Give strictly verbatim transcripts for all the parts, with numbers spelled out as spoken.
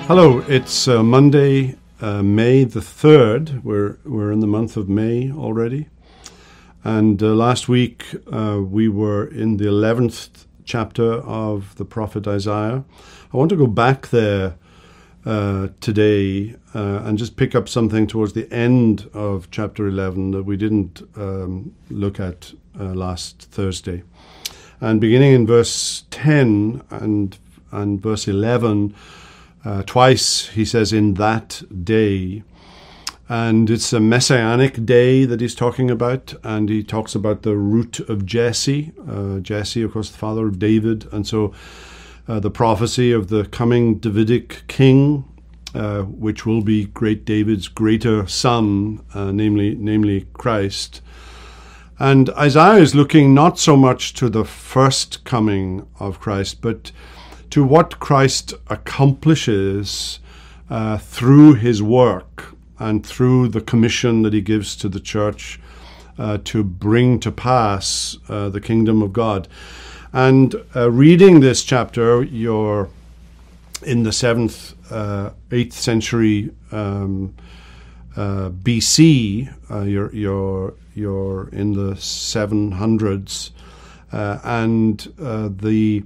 Hello, it's uh, Monday, uh, May the third. We're we're in the month of May already. And uh, last week uh, we were in the eleventh chapter of the prophet Isaiah. I want to go back there uh, today uh, and just pick up something towards the end of chapter eleven that we didn't um, look at uh, last Thursday. And beginning in verse ten and and verse eleven, Uh, twice he says, in that day. And it's a messianic day that he's talking about. And he talks about the root of Jesse. Uh, Jesse, of course, the father of David. And so uh, the prophecy of the coming Davidic king, uh, which will be great David's greater son, uh, namely, namely Christ. And Isaiah is looking not so much to the first coming of Christ, but to what Christ accomplishes uh, through his work and through the commission that he gives to the church uh, to bring to pass uh, the kingdom of God. And uh, reading this chapter, you're in the seventh, uh, eighth century um, uh, B C. Uh, you're you're you're in the seven hundreds, uh, and uh, the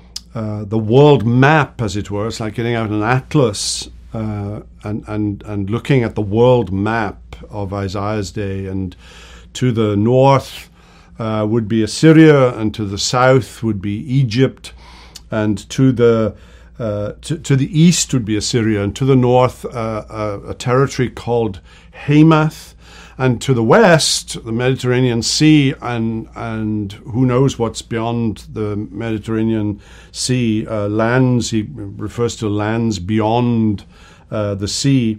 Uh, the world map, as it were. It's like getting out an atlas uh, and, and, and looking at the world map of Isaiah's day. And to the north uh, would be Assyria, and to the south would be Egypt, and to the uh, to, to the east would be Assyria, and to the north uh, a, a territory called Hamath. And to the west, the Mediterranean Sea, and and who knows what's beyond the Mediterranean Sea, uh, lands, he refers to lands beyond uh, the sea.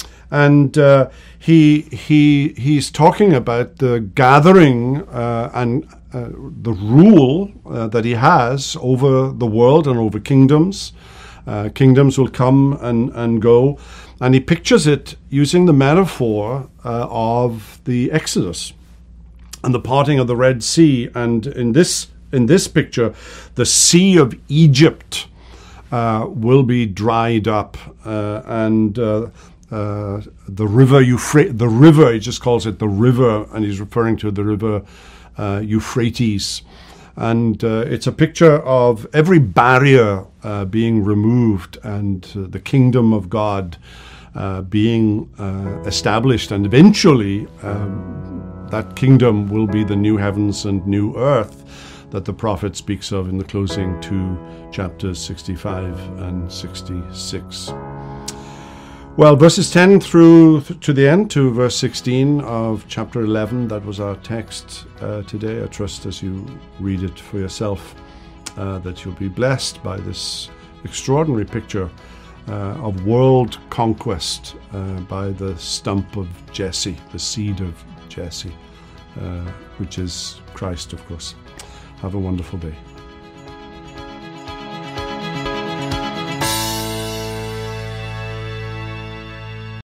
And uh, he he he's talking about the gathering uh, and uh, the rule uh, that he has over the world and over kingdoms. Uh, kingdoms will come and, and go. And he pictures it using the metaphor uh, of the Exodus and the parting of the Red Sea. And in this in this picture, the Sea of Egypt uh, will be dried up, uh, and uh, uh, the river Euphrates. The river, he just calls it the river, and he's referring to the river uh, Euphrates. And uh, it's a picture of every barrier uh, being removed, and uh, the kingdom of God uh, being uh, established. And eventually, um, that kingdom will be the new heavens and new earth that the prophet speaks of in the closing two chapters sixty-five and sixty-six. Well, verses ten through th- to the end, to verse sixteen of chapter eleven, that was our text uh, today. I trust as you read it for yourself uh, that you'll be blessed by this extraordinary picture uh, of world conquest uh, by the stump of Jesse, the seed of Jesse, uh, which is Christ, of course. Have a wonderful day.